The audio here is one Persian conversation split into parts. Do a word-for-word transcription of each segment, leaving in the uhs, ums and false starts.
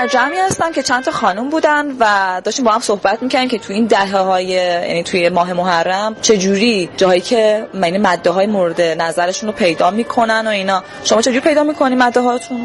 جمعی هستم که چند تا خانم بودن و داشتیم با هم صحبت می‌کردیم که تو این دهه‌های یعنی توی ماه محرم چه جوری جایی که یعنی ماده‌های مورد نظرشون رو پیدا می‌کنن و اینا. شما چه جوری پیدا می‌کنی ماده‌هاتون؟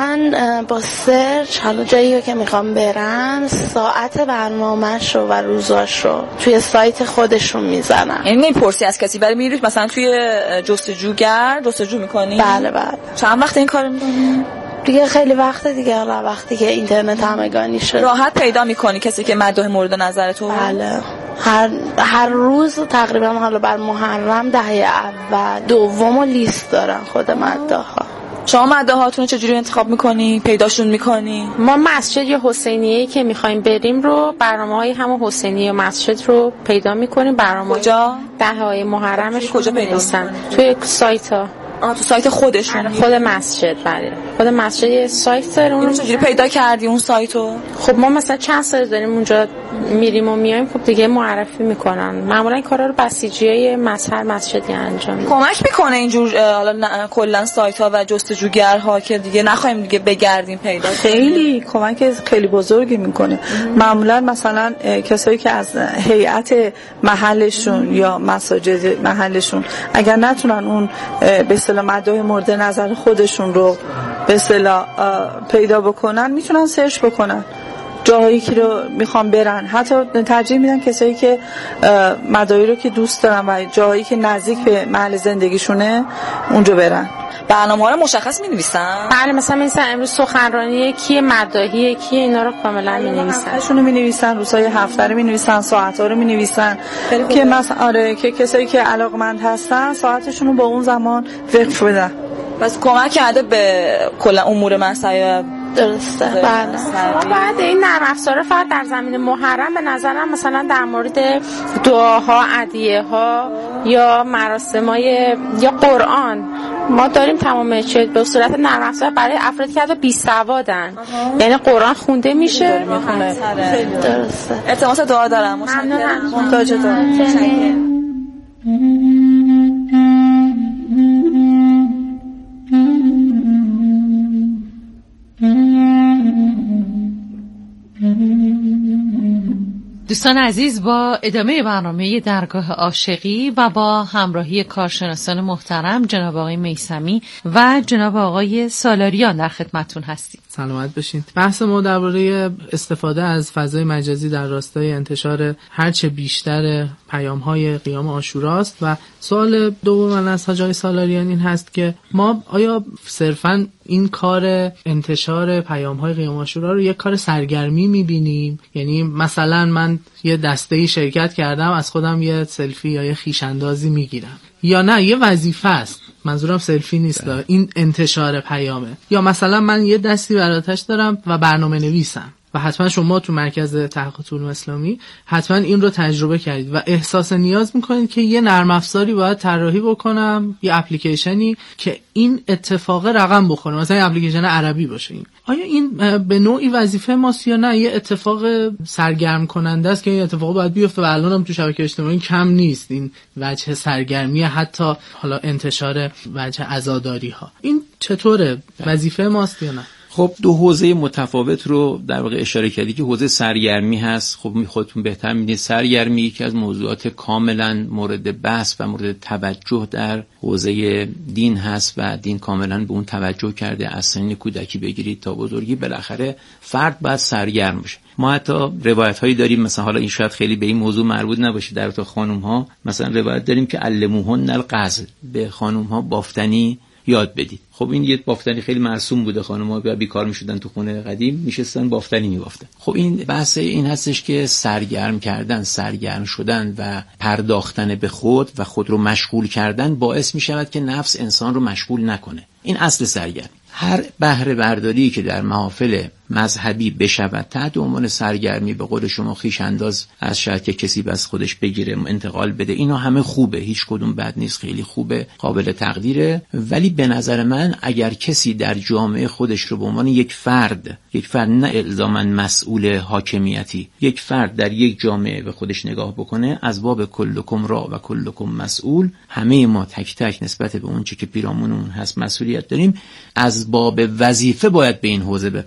من با سرچ حالا جایی که می‌خوام برم ساعت برنامه‌شو و روزاشو توی سایت خودشون میزنم. یعنی نمی‌پرسی از کسی، ولی میری مثلا توی جستجوگر جستجو می‌کنی؟ بله بله. چند وقت این کارو می‌کنی؟ دیگه خیلی وقت دیگه، حالا وقتی که اینترنت همگانی شد. راحت پیدا می‌کنی کسی که مدح مورد نظر تو؟ بله. هر هر روز تقریبا حالا بر محرم دهه اول دوم لیست دارن خود مدح‌ها. شما مدح‌هاتون رو چجوری انتخاب می‌کنی؟ پیداشون می‌کنی؟ ما مسجد یا حسینیه‌ای که می‌خوایم بریم رو برنامه‌های همون حسینیه و مسجد رو پیدا می‌کنیم. برنامه کجا؟ دهه‌های محرمش کجا پیدا می‌کنن؟ توی سایت‌ها. آه تو سایت خودشون؟ خود مسجد. بله خود مسجد یه سایت داره. اون چجوری پیدا کردی اون سایتو؟ خب ما مثلا چند سال داریم اونجا میریم و میایم، خب دیگه معرفی میکنن. معمولا این کارا رو بسیجیای مظهر مسجدی انجام میدن. کمک میکنه اینجور حالا کلا سایت ها و جستجوگرها که دیگه نخوایم دیگه بگردیم پیدا؟ خیلی کمک خیلی بزرگی میکنه. معمولا مثلا کسایی که از هیئت محلشون یا مساجد محلشون اگر نتونن اون به اصطلاح مدح مورد نظر خودشون رو به اصطلاح پیدا بکنن، میتونن سرچ بکنن جاهایی که رو میخوام برن. حتی ترجیح میدن کسایی که مداحی رو که دوست دارن و جاهایی که نزدیک به محل زندگیشونه اونجا برن. برنامه‌ها رو مشخص می‌نویسن؟ بله مثلا مثلا امروز سخنرانی کیه، مداحی کیه، اینا رو کاملا می‌نویسن. هفته‌شون رو می‌نویسن، روزهای هفته رو می‌نویسن، ساعت‌ها رو می‌نویسن که مثلا آره که کسایی که علاقمند هستن ساعتشون رو با اون زمان وقف بدن. بس کمک کرده به کلا امور مسائل. درسته. بله. بعد این نرم افزار فقط در زمین محرم به نظرم مثلا در مورد دعاها، ادعیه ها یا مراسمای یا قرآن ما داریم تمام چه به صورت نرم افزار برای افرادی که بی سوادن، یعنی قرآن خونده میشه. درسته. التماس دعا دارم. ممنونم. محتاج دعا. دوستان عزیز، با ادامه برنامه درگاه عاشقی و با همراهی کارشناسان محترم جناب آقای میثمی و جناب آقای سالاریان در خدمتتون هستیم. سلامت باشین. بحث ما درباره استفاده از فضای مجازی در راستای انتشار هرچه بیشتر پیام‌های قیام عاشوراست و سوال دوم من از حاج آقای سالاریان این هست که ما آیا صرفاً این کار انتشار پیام‌های قیام عاشورا رو یک کار سرگرمی می‌بینیم؟ یعنی مثلا من یه دسته‌ای شرکت کردم، از خودم یه سلفی یا یه خویش‌اندازی میگیرم، یا نه یه وظیفه است، منظورم سلفی نیست، این انتشار پیامه، یا مثلا من یه دستی بر آتش دارم و برنامه نویسم و حتما شما تو مرکز تحقیقات علوم اسلامی حتما این رو تجربه کردید و احساس نیاز میکنید که یه نرم افزاری باید طراحی بکنم، یه اپلیکیشنی که این اتفاق رقم بخوره، مثلا یه اپلیکیشن عربی باشه. این آیا این به نوعی وظیفه ماست یا نه یه اتفاق سرگرم کننده است که این اتفاق باید بیفته و الان هم تو شبکه اجتماعی کم نیست این وجه سرگرمی، حتی حالا انتشار وجه عزاداری ها؟ این چطوره؟ وظیفه ماست یا نه؟ خب دو حوزه متفاوت رو در واقع اشاره کردی که حوزه سرگرمی هست. خب خودتون بهتر می‌دونید سرگرمی یکی از موضوعات کاملا مورد بحث و مورد توجه در حوزه دین هست و دین کاملا به اون توجه کرده. از سن کودکی بگیرید تا بزرگی بالاخره فرد باید سرگرم بشه. ما حتی روایت هایی داریم، مثلا حالا این شاید خیلی به این موضوع مربوط نباشه، در تو خانم ها مثلا روایت داریم که علموهن الغزل، به خانم ها بافتنی یاد بدید. خب این یه بافتنی خیلی معصوم بوده، خانم‌ها بیا بیکار می‌شدن تو خونه قدیم میشستن بافتنی می‌بافتن. خب این بحث این هستش که سرگرم کردن، سرگرم شدن و پرداختن به خود و خود رو مشغول کردن باعث می‌شود که نفس انسان رو مشغول نکنه. این اصل سرگرمی. هر بهره برداری که در محافل مذهبی بشود تحت عنوان سرگرمی، به قول شما خویش انداز از شاید که کسی بس خودش بگیره انتقال بده، اینا همه خوبه، هیچ کدوم بد نیست، خیلی خوبه، قابل تقدیره. ولی به نظر من اگر کسی در جامعه خودش رو به عنوان یک فرد، یک فرد نه الزاماً مسئول حاکمیتی، یک فرد در یک جامعه به خودش نگاه بکنه، از باب کلکم را و کلکم مسئول، همه ما تک تک نسبت به اون چه که پیرامونمون هست مسئولیت داریم، از باب وظیفه باید به این حوزه بپردازه.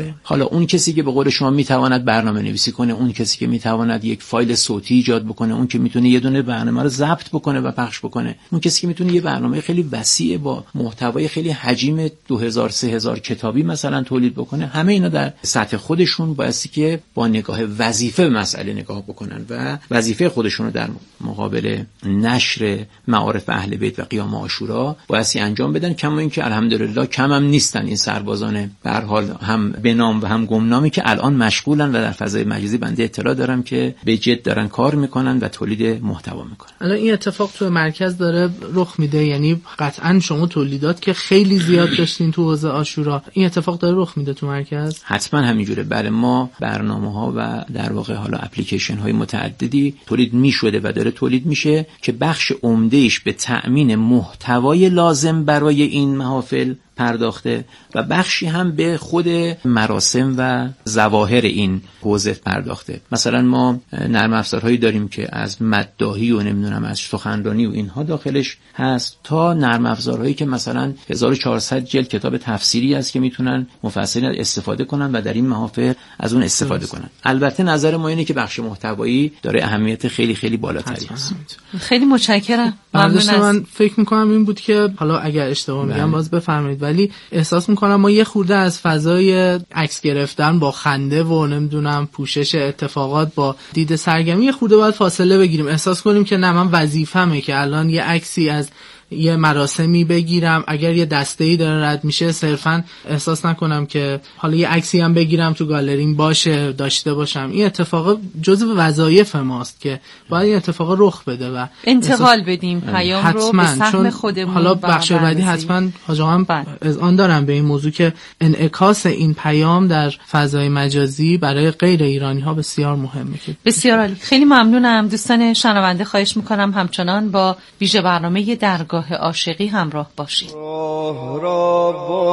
داره. حالا اون کسی که به قول شما میتواند برنامه نویسی کنه، اون کسی که میتواند یک فایل صوتی ایجاد بکنه، اون که میتونه یه دونه برنامه رو ضبط بکنه و پخش بکنه، اون کسی که میتونه یه برنامه خیلی وسیع با محتوای خیلی حجم دو هزار سه هزار کتابی مثلا تولید بکنه، همه اینا در سطح خودشون بایستی که با نگاه وظیفه به مسئله نگاه بکنن و وظیفه خودشون رو در مقابل نشر معارف اهل بیت و قیام عاشورا بایستی انجام بدن. کما اینکه الحمدلله کم هم نیستن این سربازان به هر حال هم به نام و هم گمنامی که الان مشغولن و در فضای مجازی بنده اطلاع دارم که به جد دارن کار میکنن و تولید محتوا میکنن. الان این اتفاق تو مرکز داره رخ میده، یعنی قطعا شما تولیدات که خیلی زیاد داشتین تو حوزه عاشورا، این اتفاق داره رخ میده تو مرکز؟ حتما همینجوره. بله، ما برنامه‌ها و در واقع حالا اپلیکیشن های متعددی تولید میشده و داره تولید میشه که بخش عمده‌ایش به تأمین محتوای لازم برای این محافل پرداخته و بخشی هم به خود مراسم و ظواهر این حوزه پرداخته. مثلا ما نرم افزارهایی داریم که از مداحی و نمیدونم از سخنرانی و اینها داخلش هست تا نرم افزارهایی که مثلا هزار و چهارصد جلد کتاب تفسیری است که میتونن مفسرین استفاده کنن و در این محافل از اون استفاده کنن. البته نظر ما اینه که بخش محتوایی داره اهمیت خیلی خیلی بالاتری است. خیلی متشکرم. ممنون. من فکر می‌کنم این بود که حالا اگر اشتباه میگم باز بفرمایید، ولی احساس میکنم ما یه خورده از فضای عکس گرفتن با خنده و نمیدونم پوشش اتفاقات با دید سرگرمی یه خورده باید فاصله بگیریم، احساس کنیم که نه، من وظیفمه که الان یه عکسی از یه مراسمی بگیرم، اگر یه دسته‌ای داره رد میشه صرفاً احساس نکنم که حالا یه عکسی هم بگیرم تو گالریم باشه داشته باشم. این اتفاق جزو وظایف ماست که باید این اتفاق رخ بده و انتقال بدیم پیام رو به سهم خودمون. حالا بخش بعدی حتما حاج آقا اذعان دارم به این موضوع که انعکاس این پیام در فضای مجازی برای غیر ایرانی ها بسیار مهمه. بسیار عالی، خیلی ممنونم. دوستان شنونده خواهش میکنم همچنان با ویژه برنامه درگاه عاشقی همراه باشید. راه را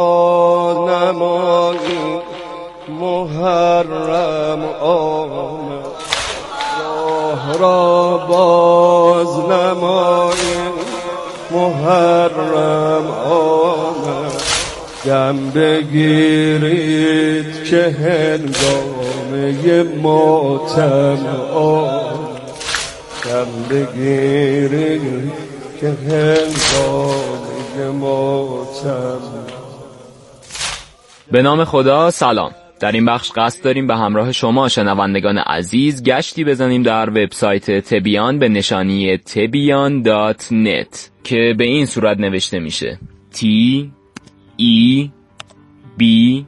باز نمایی محرم آمد، راه را باز نمایی محرم آمد، دم بگیرید که هنگامه ماتم آمد، دم بگیرید که هنگامه ماتم. به نام خدا. سلام. در این بخش قصد داریم به همراه شما شنوندگان عزیز گشتی بزنیم در وبسایت تبیان به نشانی تبیان دات نت که به این صورت نوشته میشه T E B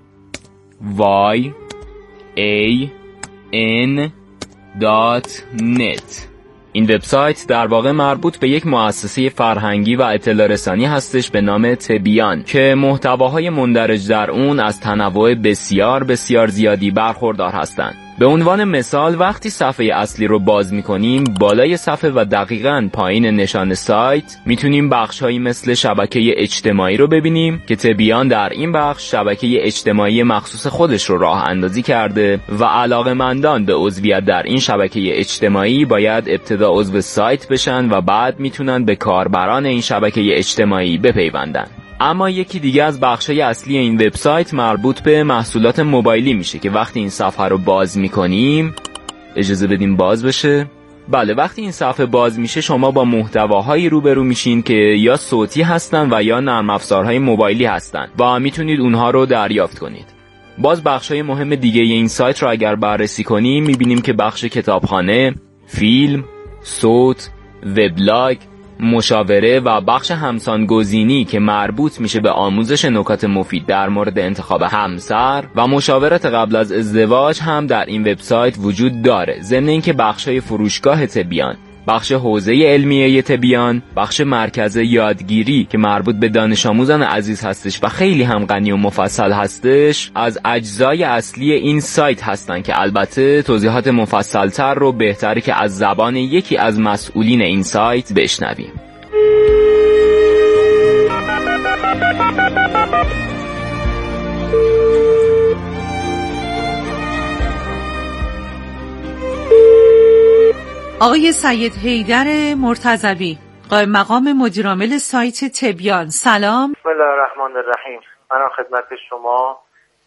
Y A N دات نت. این وبسایت در واقع مربوط به یک مؤسسه فرهنگی و اطلاع رسانی هستش به نام تبیان که محتواهای مندرج در اون از تنوع بسیار بسیار زیادی برخوردار هستند. به عنوان مثال وقتی صفحه اصلی رو باز می‌کنیم بالای صفحه و دقیقاً پایین نشان سایت میتونیم بخش‌هایی مثل شبکه اجتماعی رو ببینیم که تبیان در این بخش شبکه اجتماعی مخصوص خودش رو راه اندازی کرده و علاقه‌مندان به عضویت در این شبکه اجتماعی باید ابتدا عضو سایت بشن و بعد میتونن به کاربران این شبکه اجتماعی بپیوندن. اما یکی دیگه از بخشای اصلی این وبسایت مربوط به محصولات موبایلی میشه که وقتی این صفحه رو باز میکنیم، اجازه بدیم باز بشه. بله، وقتی این صفحه باز میشه شما با محتواهایی روبرو میشین که یا صوتی هستن و یا نرم افزارهای موبایلی هستن و میتونید اونها رو دریافت کنید. باز بخشای مهم دیگه این سایت رو اگر بررسی کنیم میبینیم که بخش کتابخانه، فیلم، صوت، وبلاگ، مشاوره و بخش همسانگزینی که مربوط میشه به آموزش نکات مفید در مورد انتخاب همسر و مشاورات قبل از ازدواج هم در این وبسایت وجود داره. ضمن اینکه بخشای فروشگاه تبیان، بخش حوزه علمیه تبیان، بخش مرکز یادگیری که مربوط به دانش آموزان عزیز هستش و خیلی هم غنی و مفصل هستش از اجزای اصلی این سایت هستن که البته توضیحات مفصلتر رو بهتره که از زبان یکی از مسئولین این سایت بشنویم. آقای سید حیدر مرتضوی، قائم مقام مدیرعامل سایت تبیان، سلام. بسم الله الرحمن الرحیم. من خدمت شما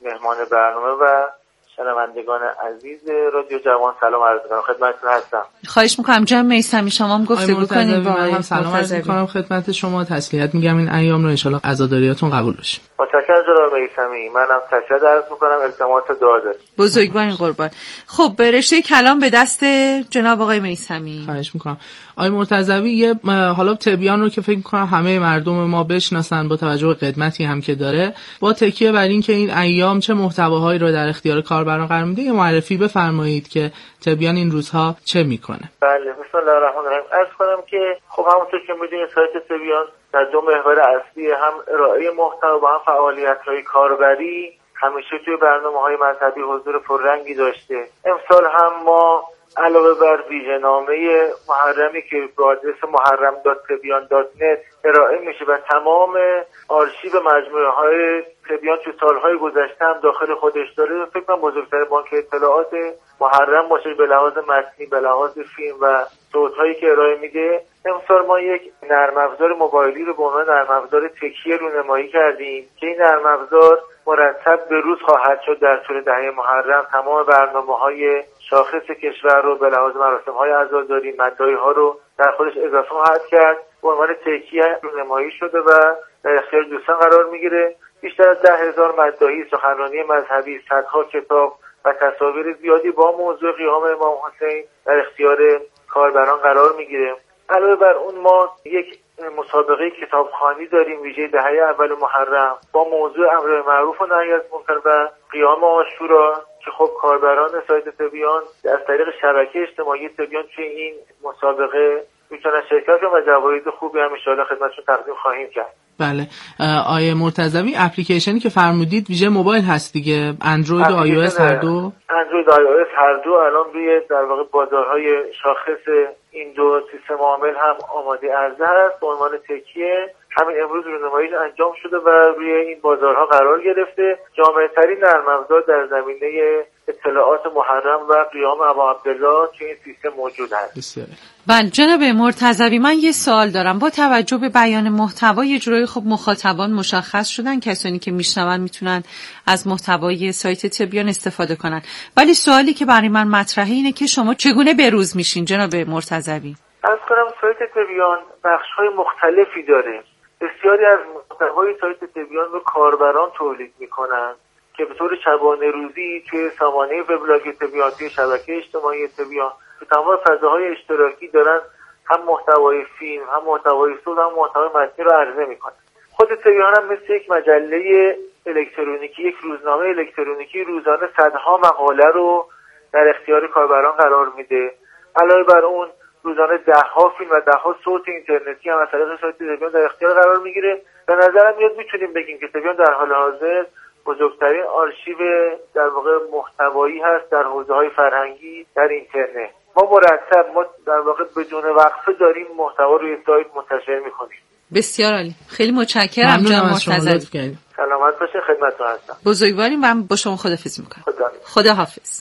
مهمان برنامه و شنوندگان عزیز رادیو جوان سلام عرض می‌کنم خدمتتون هستم. خواهش می‌کنم جناب میثمی شما هم گفتگو کنید با آقای سلام عرض می‌کنم خدمت شما، تسلیت میگم این ایام رو ان شاءالله عزاداریاتون قبول بشه. متشکرم جناب میثمی، منم تشکر عرض می‌کنم، التماس دعا دارم. بزرگوارین قربان. خب به رشته کلام به دست جناب آقای میثمی. خواهش می‌کنم. آقای مرتضوی یه حالا تبیان رو که فکر می‌کنم همه مردم ما بشناسن با توجه به قدمتی هم که داره، با تکیه بر این که این ایام چه محتواهایی رو در اختیار کاربران قرار میده، یه معرفی بفرمایید که تبیان این روزها چه میکنه. بله، بسم الله الرحمن الرحیم. عرض کنم که خب همونطور که میدونید سایت تبیان در دو محور اصلی هم ارائه محتوا و هم فعالیت‌های کاربری همیشه توی برنامه‌های مذهبی حضور پررنگی داشته. امسال هم ما علاوه بر ویژه‌نامه محرمی که با آدرس محرم دات تبیان دات نت ارائه میشه و تمام آرشیو مجموعه‌های تبیان تو سالهای گذشته هم داخل خودش داره، فکر کنم بزرگترین بانک اطلاعات محرم باشه به لحاظ متنی، به لحاظ فیلم و صوت‌هایی که ارائه میده. امسال ما یک نرم افزار موبایلی رو به عنوان نرم افزار تکیه رونمایی کردیم که این نرم افزار مرتب به روز خواهد شد در طول دهه محرم تمام برنامه‌های شاخص کشور رو به لحاظ مراسم‌های عزاداری، مدعی‌ها رو در خودش اضافه خواهد کرد. به عنوان تکیه رونمایی شده و در اختیار دوستان قرار میگیره. بیشتر از ده هزار مدعی، سخنرانی مذهبی، صدها کتاب و تصاویر زیادی با موضوع قیام امام حسین در اختیار کاربران قرار میگیره. علاوه بر اون ما یک مسابقه کتابخوانی داریم ویژه دهه اول محرم با موضوع امر معروف و نهی از منکر و قیام عاشورا که خب کاربران سایت تبیان از طریق شبکه اجتماعی تبیان توی این مسابقه میتونن شرکت کنن و جوایز خوبی هم ان شاءالله خدمتشون تقدیم خواهیم کرد. بله، آیه مرتضوی اپلیکیشنی که فرمودید ویژه موبایل هست دیگه، اندروید و آی او اس هر دو؟ اندروید و آی او اس هر دو الان روی در واقع بازارهای شاخص این دو سیستم عامل هم آماده عرضه هست. به عنوان تکیه همین امروز رونماییش انجام شده و روی این بازارها قرار گرفته. جامع‌ترین نرم افزار در زمینه اطلاعات محرم و قیام ابا عبدالله که این سیستم موجود هست. بسیار. بله جناب مرتضوی، من یه سوال دارم. با توجه به بیان محتوا یه جورایی خب مخاطبان مشخص شدن، کسانی که میشنون میتونن از محتوای سایت تبیان استفاده کنن، ولی سوالی که برای من مطرحه اینه که شما چگونه بروز میشین جناب مرتضوی؟ عرض کنم سایت تبیان بخش‌های مختلفی داره. بسیاری از محتوای سایت تبیان رو کاربران تولید میکنن که به طور شبانه روزی توی سامانه وبلاگ تبیان، توی شبکه اجتماعی تبیان، تو تمام فضاهای اشتراکی دارن هم محتوای فیلم، هم محتوای صوت، هم محتوای متنی رو عرضه میکنن. خود تبیان هم مثل یک مجله الکترونیکی، یک روزنامه الکترونیکی روزانه صدها مقاله رو در اختیار کاربران قرار میده. علاوه بر اون روزانه ده‌ها فیلم و ده‌ها صوت اینترنتی هم از طریق سایت تبیان در اختیار قرار میگیره. به نظرم میاد میتونیم بگیم که تبیان در حال حاضر بزرگترین آرشیو در واقع محتوایی هست در حوزه‌های فرهنگی در اینترنت. ما مرتب ما در واقع بدون وقفه داریم محتوا روی سایت منتشر می‌کنیم. بسیار عالی، خیلی متشکرم جناب مرتضوی. سلامت باشین، خدمتتون هستم. بزرگواریم، من با شما خداحافظی می‌کنم. خدا خداحافظ.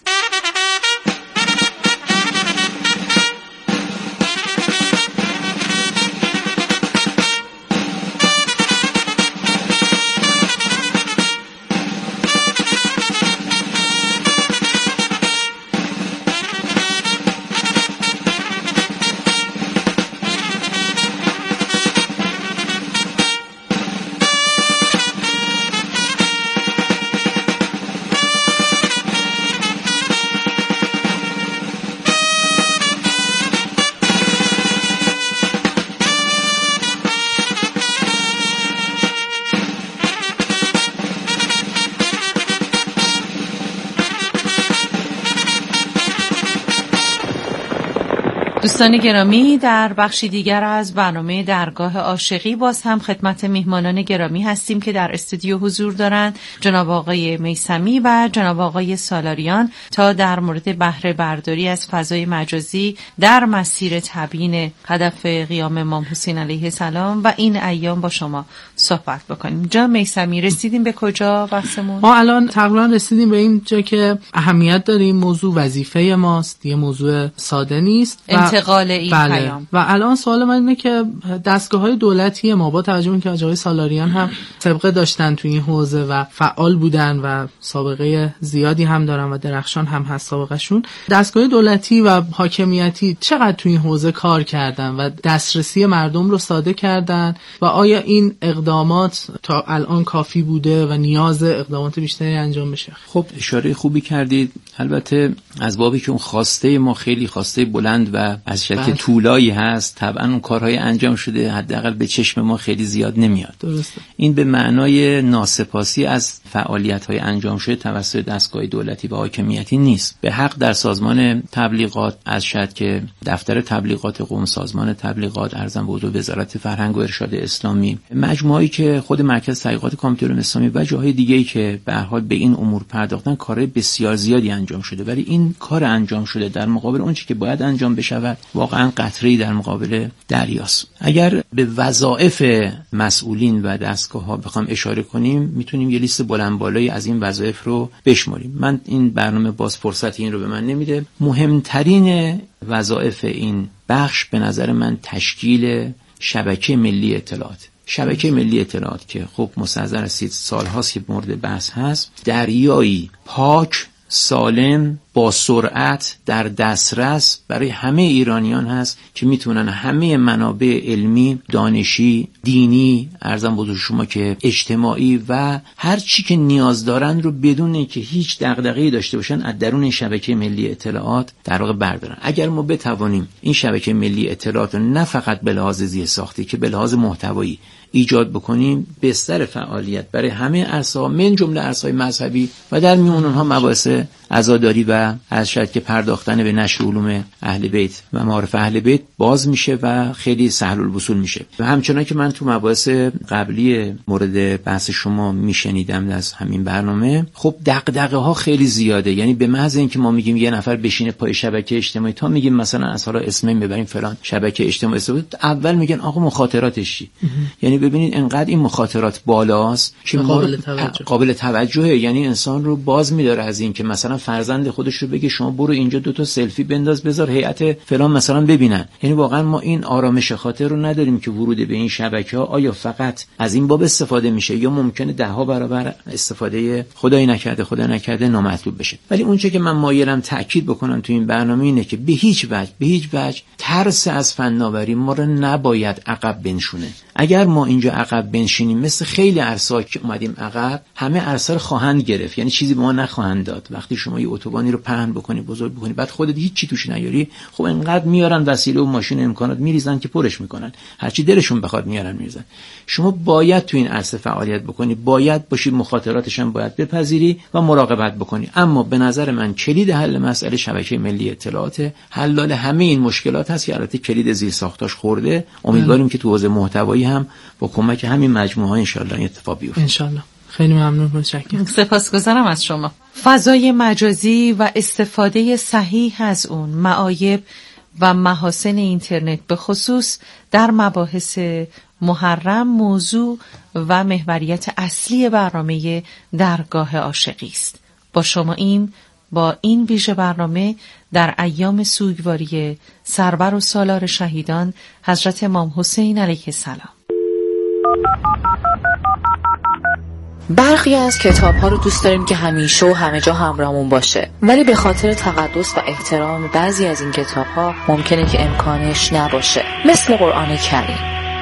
دوستان گرامی، در بخشی دیگر از برنامه درگاه عاشقی باز هم خدمت میهمانان گرامی هستیم که در استودیو حضور دارند، جناب آقای میثمی و جناب آقای سالاریان، تا در مورد بهره برداری از فضای مجازی در مسیر تبیین هدف قیام امام حسین علیه السلام و این ایام با شما صحبت بکنیم. جناب میثمی، رسیدیم به کجا بحثمون؟ ما الان تقریبا رسیدیم به این جا که اهمیت داره این موضوع، وظیفه ماست، یه موضوع ساده نیست و انتقال این بله. پیام. و الان سوال من اینه که دستگاه‌های دولتی ما با توجه به اینکه آقای سالاریان هم سابقه داشتن تو این حوزه و فعال بودن و سابقه زیادی هم دارن و درخشان هم هست سابقهشون، دستگاه دولتی و حاکمیتی چقدر تو این حوزه کار کردن و دسترسی مردم رو ساده کردن و آیا این اقدامات تا الان کافی بوده و نیاز اقدامات بیشتری انجام بشه؟ خب اشاره خوبی کردید. البته از بابی که اون خواسته ما خیلی خواسته بلند و از شکل طولایی هست، طبعا اون کارهای انجام شده حداقل به چشم ما خیلی زیاد نمیاد. درسته. این به معنای ناسپاسی از فعالیت‌های انجام شده توسط دستگاه دولتی و حاکمیتی نیست. به حق در سازمان تبلیغات از شد که دفتر تبلیغات قم، سازمان تبلیغات، ارزم به حضور وزارت فرهنگ و ارشاد اسلامی، مجموعه‌ای که خود مرکز تحقیقات کمیته علوم اسلامی و جاهای دیگه‌ای که به هر حال به این امور پرداختن، کارهای بسیار زیادی انجام شده، ولی این کار انجام شده در مقابل اون چیزی که باید انجام بشود واقعا قطره‌ای در مقابل دریاست. اگر به وظایف مسئولین و دستگاه‌ها بخوام اشاره کنیم، میتونیم یه لیست بلند بالایی از این وظایف رو بشماریم. من این برنامه باز فرصت این رو به من نمیده. مهمترین وظایف این بخش به نظر من تشکیل شبکه ملی اطلاعات. شبکه ملی اطلاعات که خب مستحضر هستید سال‌هاست که مورد بحث هست، دریایی پاک، سالم، با سرعت، در دسترس برای همه ایرانیان هست که میتونن همه منابع علمی، دانشی، دینی، ارزم بزرگ شما که اجتماعی و هر چی که نیاز دارن رو بدون اینکه هیچ دغدغه‌ای داشته باشن از درون این شبکه ملی اطلاعات در واقع بردارن. اگر ما بتوانیم این شبکه ملی اطلاعات رو نه فقط به لحاظ زیرساختی که به لحاظ محتوایی ایجاد بکنیم، بستر فعالیت برای همه عرصه‌ها من جمله عرصه‌های مذهبی و در میون اونها مباحث عزاداری و از شاید که پرداختن به نشر علوم اهل بیت و معارف اهل بیت باز میشه و خیلی سهل الوصول میشه. و همچنان که من تو مباحث قبلی مورد بحث شما میشنیدم از همین برنامه، خب دغدغه ها خیلی زیاده. یعنی به محض اینکه ما میگیم یه نفر بشینه پای شبکه اجتماعی، تا میگیم مثلا از حالا اسم ببریم فلان شبکه اجتماعی، اول میگن آقا مخاطراتش چی؟ یعنی ببینید انقدر این مخاطرات بالاست که قابل توجه. قابل توجهه. یعنی انسان رو باز میداره از این که مثلا فرزند خودش رو بگه شما برو اینجا دو تا سلفی بنداز بذار هیئت فلان مثلا ببینن. یعنی واقعا ما این آرامش خاطر رو نداریم که ورود به این شبکه‌ها آیا فقط از این باب استفاده میشه یا ممکنه ده ها برابر استفاده خدای نکرده خدای نکرده نامطلوب بشه. ولی اون چیزی که من مایلم تاکید بکنم تو این برنامه اینه که به هیچ وجه به هیچ وجه ترس از فناوری ما رو نباید عقب بنشونه. اگر ما اینجا عقب بنشینیم مثل خیلی عرصه‌ها که اومدیم عقب، همه عرصه رو خواهند گرفت، یعنی چیزی به ما نخواهند داد. وقتی شما یه اتوبانی رو پهن بکنی بزرگ بکنی بعد خودت هیچ چی توش نیاری، خب انقدر میارن وسیله و ماشین و امکانات میریزن که پرش میکنن، هر چی دلشون بخواد میارن میریزن. شما باید تو این عرصه فعالیت بکنی، باید باشی، مخاطراتش هم باید بپذیری و مراقبت بکنی. اما به نظر من کلید حل مسئله شبکه ملی اطلاعات، حلال همه این مشکلات هست که البته کلید زیر ساختاش خورده. امیدواریم که تو حوزه محتوایی هم با کمک همین مجموعه ها ان شاء الله اتفاق بیفته. ان شاء الله. خیلی ممنون، متشکرم. سپاسگزارم از شما. فضای مجازی و استفاده صحیح از اون، معایب و محاسن اینترنت به خصوص در مباحث محرم موضوع و محوریت اصلی برنامه درگاه عاشقی است. با شما این با این ویژه برنامه در ایام سوگواری سرور و سالار شهیدان حضرت امام حسین علیه السلام. برخی از کتاب‌ها رو دوست داریم که همیشه و همه جا همراهمون باشه، ولی به خاطر تقدس و احترام بعضی از این کتاب‌ها ممکنه که امکانش نباشه، مثل قرآن کریم.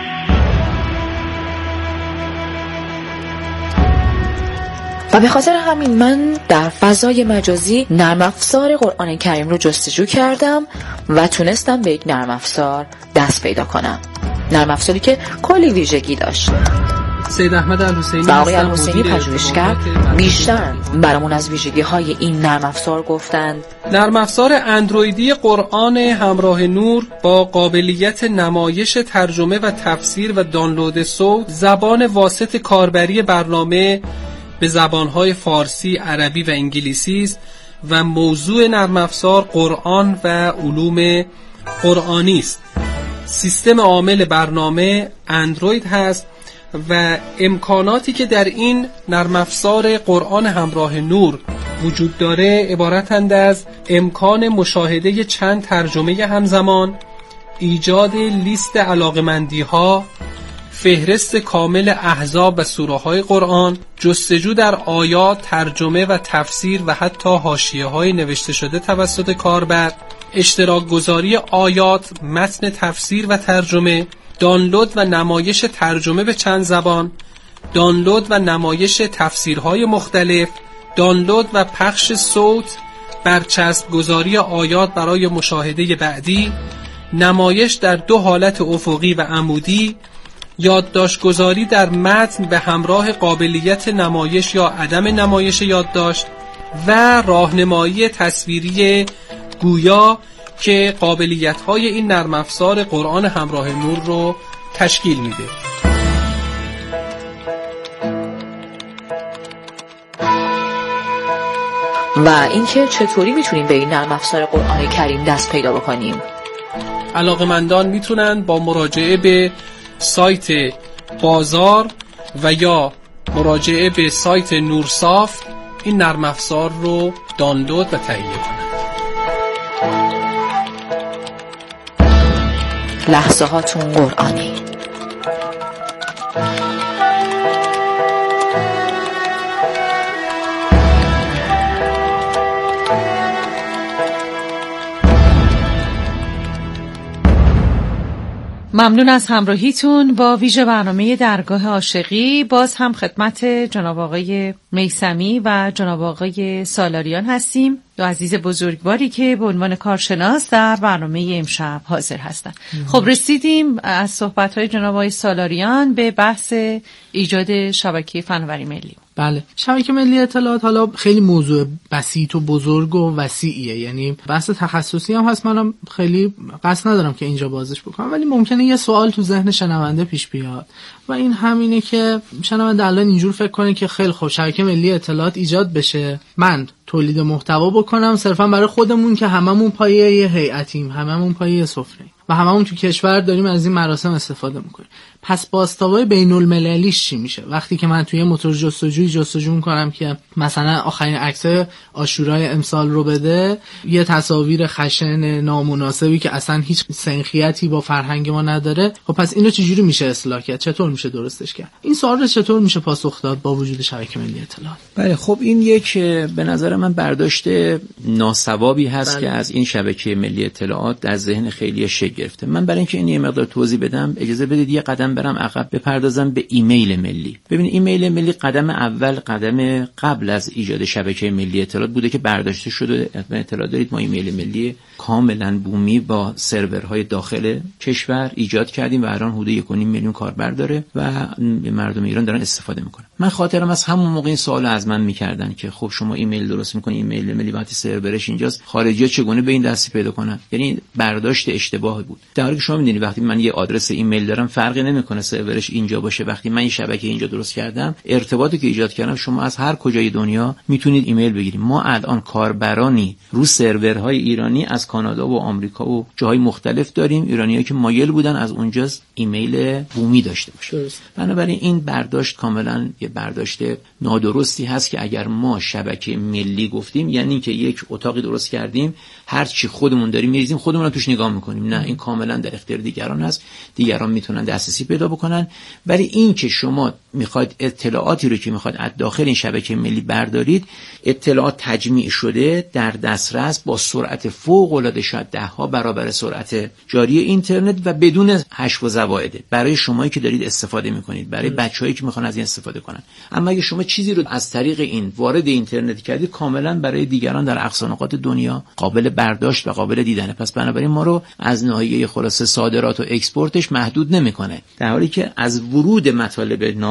و به خاطر همین من در فضای مجازی نرم افزار قرآن کریم رو جستجو کردم و تونستم به یک نرم افزار دست پیدا کنم. نرم افزاری که کلی ویژگی داشت. سید احمد الحسینی و آقای الحسینی پژوهشگر بیشتر برامون از ویژگی‌های این نرم افزار گفتند. نرم افزار اندرویدی قرآن همراه نور با قابلیت نمایش ترجمه و تفسیر و دانلود صوت، زبان واسط کاربری برنامه به زبان‌های فارسی، عربی و انگلیسی است و موضوع نرم افزار قرآن و علوم قرآنی است. سیستم عامل برنامه اندروید هست و امکاناتی که در این نرم افزار قرآن همراه نور وجود داره عبارتند از امکان مشاهده چند ترجمه همزمان، ایجاد لیست علاقمندی‌ها، فهرست کامل احزاب و سوره‌های قرآن، جستجو در آیات، ترجمه و تفسیر و حتی حاشیه‌های نوشته شده توسط کاربر، اشتراک گذاری آیات، متن تفسیر و ترجمه، دانلود و نمایش ترجمه به چند زبان، دانلود و نمایش تفسیرهای مختلف، دانلود و پخش صوت، برچسب گذاری آیات برای مشاهده بعدی، نمایش در دو حالت افقی و عمودی، یادداشت گذاری در متن به همراه قابلیت نمایش یا عدم نمایش یادداشت و راهنمایی تصویری گویا که قابلیت‌های این نرم افزار قرآن همراه نور رو تشکیل میده. و اینکه چطوری میتونیم به این نرم افزار قرآن کریم دست پیدا بکنیم؟ علاقمندان میتونن با مراجعه به سایت بازار و یا مراجعه به سایت نورصاف این نرم افزار رو دانلود و تهیه کنند. لحظه هاتون قرآنی. ممنون از همراهیتون با ویژه برنامه درگاه عاشقی. باز هم خدمت جناب آقای میثمی و جناب آقای سالاریان هستیم، دو عزیز بزرگواری که به عنوان کارشناس در برنامه امشب حاضر هستند. خب رسیدیم از صحبت‌های جناب آقای سالاریان به بحث ایجاد شبکه فناوری ملی. بله، شبکه ملی اطلاعات حالا خیلی موضوع بسیط و بزرگ و وسیعیه، یعنی بحث تخصصی هم هست. منم خیلی قصد ندارم که اینجا بازش بکنم، ولی ممکنه یه سوال تو ذهن شنونده پیش بیاد و این همینه که شنونده الان اینجور فکر کنه که خیلی خوب شبکه ملی اطلاعات ایجاد بشه، من تولید محتوا بکنم صرفا برای خودمون که هممون پایه یه هیئتیم، هممون پایه یه سفره‌ایم و هممون تو کشور داریم از این مراسم استفاده میکنیم. پس بازتابای بین المللیش چی میشه؟ وقتی که من توی موتور جستجویی جستجو میکنم که مثلا آخرین عکس عاشورای امسال رو بده، یه تصاویر خشن نامناسبی که اصلا هیچ سنخیتی با فرهنگ ما نداره، خب پس اینو چجوری میشه اصلاح کرد؟ چطور میشه درستش کرد؟ این سوال رو چطور میشه پاسخ داد با وجود شبکه ملی اطلاعات؟ بله، خب این یک به نظر من برداشت ناصوابی هست بله. که از این شبکه ملی اطلاعات در ذهن خیلی شکل گرفته. من برای اینکه این یه مقدار توضیح بدم اجازه بدید یه قدم برم عقب، بپردازم به ایمیل ملی. ببین ایمیل ملی قدم اول، قدم قبل از ایجاد شبکه ملی اطلاعات بوده که برداشته شده. اطلاع دارید ما ایمیل ملی کاملا بومی با سرورهای داخل کشور ایجاد کردیم و الان حدود یک و نیم میلیون کاربر داره و مردم ایران دارن استفاده میکنن. من خاطرم از همون موقع این سوالو از من میکردن که خب شما ایمیل درست میکنید، ایمیل ملی وقتی سرورش اینجاست، خارجی‌ها چگونه به این دستی پیدا کنن؟ یعنی برداشت اشتباه بود. در حالی که شما میدونید وقتی من یه آدرس ایمیل دارم فرقی نمیکنه سرورش اینجا باشه، وقتی من این شبکه اینجا درست کردم، ارتباطی که ایجاد کردم، شما از هر کجای دنیا میتونید ایمیل بگیرید. ما الان کاربرانی رو سرورهای ایرانی از کانادا و آمریکا و جاهای مختلف داریم، ایرانیایی که مایل بودن از اونجا ایمیل بومی داشته باشن. بنابراین این برداشت کاملا یه برداشت نادرستی هست که اگر ما شبکه ملی گفتیم یعنی که یک اتاقی درست کردیم هر چی خودمون داریم میریزیم خودمون رو توش نگاه میکنیم. نه، این کاملا در اختیار دیگران هست، دیگران میتونن دسترسی پیدا بکنن. ولی این که شما میخواید اطلاعاتی رو که میخواید از داخل این شبکه ملی بردارید، اطلاعات تجمیع شده در دسترس با سرعت فوق العاده، شاید ده ها برابر سرعت جاری اینترنت و بدون حشو و زوائد برای شمایی که دارید استفاده میکنید، برای بچه‌هایی که میخوان از این استفاده کنن. اما اگه شما چیزی رو از طریق این وارد اینترنت کردید، کاملا برای دیگران در اقصا نقاط دنیا قابل برداشت و قابل دیدنه. پس بنابراین ما رو از ناحیه خلاصه صادرات و اکسپورتش محدود نمیکنه، در حالی که از ورود مطالب نا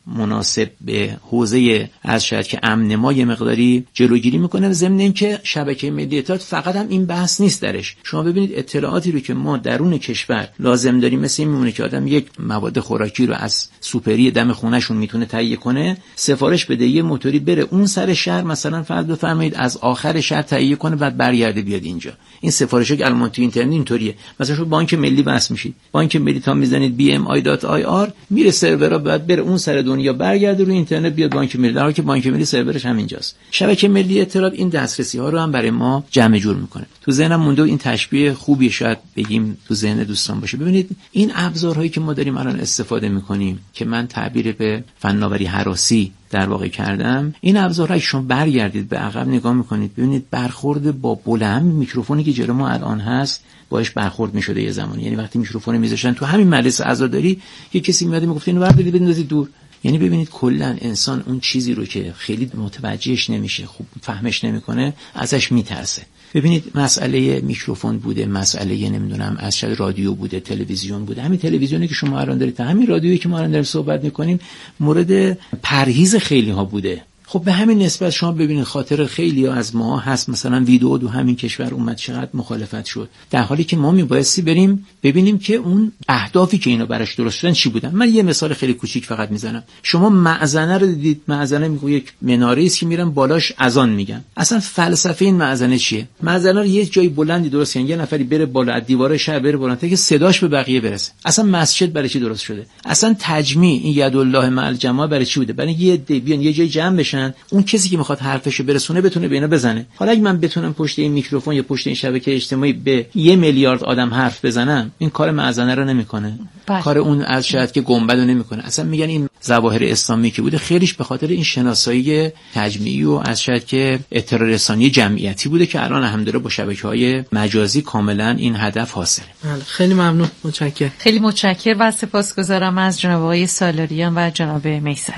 مناسب به حوزه از شاید که امن ما یه مقداری جلوگیری میکنه. ضمن اینکه شبکه ملی اطلاعات فقط هم این بحث نیست درش. شما ببینید اطلاعاتی رو که ما درون کشور لازم داریم، مثل این میمونه که آدم یک مواد خوراکی رو از سوپری دم خونه‌شون میتونه تهیه کنه، سفارش بده یه موتوری بره اون سر شهر، مثلا فرض بفرمایید از آخر شهر تهیه کنه بعد برگرده بیاد اینجا. این سفارشی که الان تو اینترنت اینطوریه. مثلا شما بانک ملی بس میشید، بانک ملی تا میزنید بی ام آی دات آی آر میره سرورها، بعد بره اون سر دنیا برگرده روی اینترنت بیاد بانک ملی، در حالی که بانک ملی سرورش همینجاست. شبکه ملی اطلاعات این دسترسی ها رو هم برای ما جمع جور میکنه. تو ذهنم مونده این تشبیه خوبی شاید بگیم تو ذهن دوستان باشه. ببینید این ابزارهایی که ما داریم الان استفاده میکنیم که من تعبیر به فناوری هراسی در واقع کردم، این ابزارها شما برگردید به عقب نگاه میکنید ببینید برخورد با بلند میکروفونی که جلوی ما الان هست باش برخورد میشده یه زمانی. یعنی وقتی میکروفون میذاشتن تو همین مجلس عزاداری یه کسی میاد میگفت اینو بردارید بندازید دور. یعنی ببینید کلا انسان اون چیزی رو که خیلی متوجهش نمیشه، خوب فهمش نمیکنه، ازش میترسه. ببینید مسئله میکروفون بوده، مسئله نمیدونم از شاید رادیو بوده، تلویزیون بوده. همین تلویزیونی که شما الان دارید، همین رادیویی که ما الان داریم صحبت میکنیم مورد پرهیز خیلی ها بوده. خب به همین نسبت شما ببینید خاطر خیلی ها از ما هست، مثلا ویدئو دو همین کشور اومد چقدر مخالفت شد، در حالی که ما میبایستی بریم ببینیم که اون اهدافی که اینا براش درست شدن چی بودن. من یه مثال خیلی کوچیک فقط میزنم. شما معزنه رو دیدید؟ معزنه میگه یک مناره است که میرن بالاش اذان میگن. اصلا فلسفه این معزنه چیه؟ معزنه رو یه جای بلندی درست کردن، یه نفری بره بالا از دیواره شهر بره بالاتر که صداش به بقیه برسه. اصلا مسجد برای چی درست شده؟ اصلا تجمیع این یدالله مع الجماعه برای چی بوده؟ برای یه عده بیان یه جای جمع بشن، اون کسی که میخواد حرفشو برسونه بتونه به اینا بزنه. حالا اگه من بتونم پشت این میکروفون یا پشت این شبکه اجتماعی به یه میلیارد آدم حرف بزنم، این کار معزنه رو نمیکنه، کار اون از شاید که گنبد رو نمیکنه. اصلا میگن این ظواهر اسلامی که بوده خیلیش به خاطر این شناسایی تجمیعی و از شاید که اطلاع رسانی جمعیتی بوده که الان هم داره با شبکه‌های مجازی کاملا این هدف حاصله. خیلی ممنون، متشکرم. خیلی متشکرم و سپاسگزارم از جناب آقای سالاریان و جناب میثمی.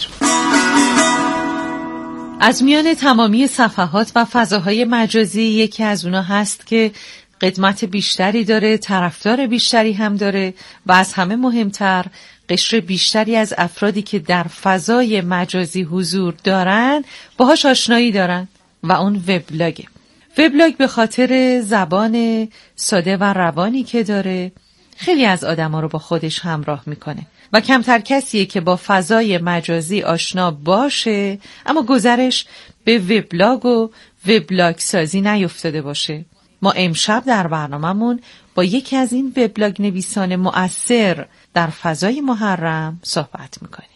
از میان تمامی صفحات و فضاهای مجازی یکی از اونا هست که قدمت بیشتری داره، طرفدار بیشتری هم داره و از همه مهمتر قشر بیشتری از افرادی که در فضای مجازی حضور دارن باهاش آشنایی دارن و اون وبلاگه. وبلاگ به خاطر زبان ساده و روانی که داره خیلی از آدما رو با خودش همراه میکنه و کمتر کسیه که با فضای مجازی آشنا باشه اما گذرش به وبلاگ و وبلاگ سازی نیفتاده باشه. ما امشب در برنامه‌مون با یکی از این وبلاگ نویسان مؤثر در فضای محرم صحبت میکنیم.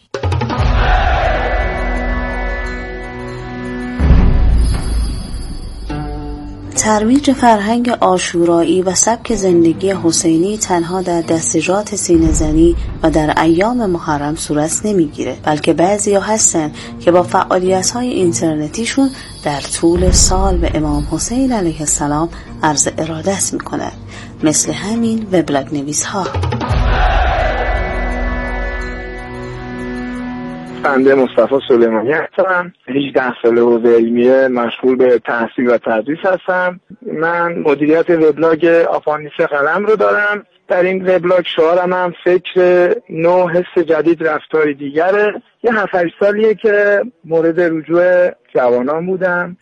ترویج فرهنگ عاشورایی و سبک زندگی حسینی تنها در دستجات سینه‌زنی و در ایام محرم صورت نمیگیره، بلکه بعضیا هستن که با فعالیت‌های اینترنتیشون در طول سال به امام حسین علیه السلام عرض ارادت میکنن، مثل همین وبلاگ نویس‌ها. بنده مصطفی سلیمانی هستم. هجده ساله حوزه علمیه مشغول به تحصیل و تدریس هستم. من مدیریت وبلاگ آفانیس قلم رو دارم. در این وبلاگ شعارم هم فکر نو، حس جدید، رفتاری دیگره. یه هفت هشت سالیه که مورد رجوع جوانان بودم.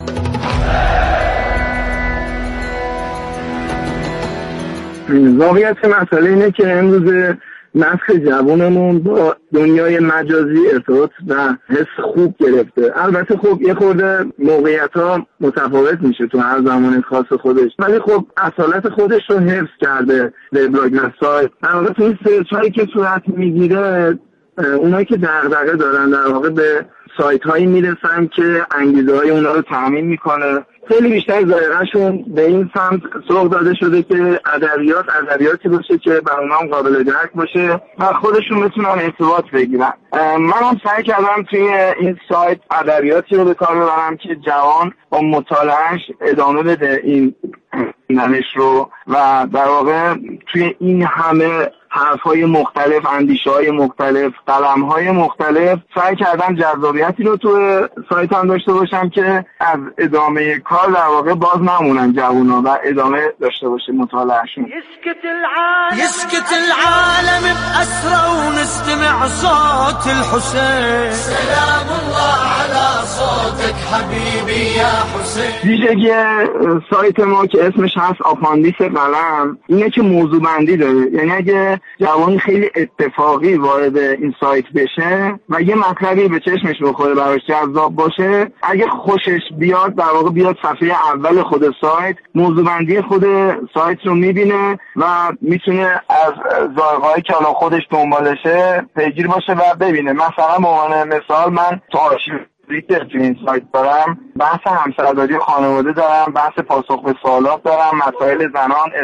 واقعیت مسئله اینه که امروز نسل جوانمون با دنیای مجازی ارتباط و حس خوب گرفته. البته خب یه خورده موقعیت‌ها متفاوت میشه تو هر زمان خاص خودش، ولی خب اصالت خودش رو حفظ کرده وبلاگ و سایت. در واقع تو این سرچ‌هایی که صورت میگیره، اونایی که دغدغه دارن در واقع به سایت‌هایی میرسن که انگیزه‌های اونا رو تامین میکنه. خیلی بیشتر ذائقه‌شون به این سمت سوق داده شده که ادبیات ادبیاتی باشه که بر اونها هم قابل درک باشه و خودشون بتونن ارتباط بگیرن. من هم سعی کردم توی این سایت ادبیاتی رو به کار ببرم که جوان با مطالعهش ادامه بده این نوشت رو و در واقع توی این همه حرف‌های مختلف، اندیشه‌های مختلف، قلم‌های مختلف. سعی کردم جذابیتی رو تو سایتم داشته باشم که از ادامه کار در واقع باز نمونن جوونا و ادامه داشته باشه مطالعهشون. يسكت العالم يسكت العالم بأسرى ونستمع صوت الحسين سلام الله على صوتك حبيبي يا حسين. ویژگی سایت ما که اسمش هست آپاندیس قلم اینه که موضوع بندی داره، یعنی اگه جوانی خیلی اتفاقی وارد این سایت بشه و یه مطلبی به چشمش بخوره براش جذاب باشه، اگه خوشش بیاد در واقع بیاد صفحه اول خود سایت، موضوع بندی خود سایت رو میبینه و میتونه از ذائقه‌ای که الان خودش دنبالشه پیگیر باشه و ببینه. مثلا به عنوان مثال من تو آرشیو ریتر تو این سایت دارم، بحث همسرداری خانواده دارم، بحث پاسخ به سوالات دارم، مسائل زنان،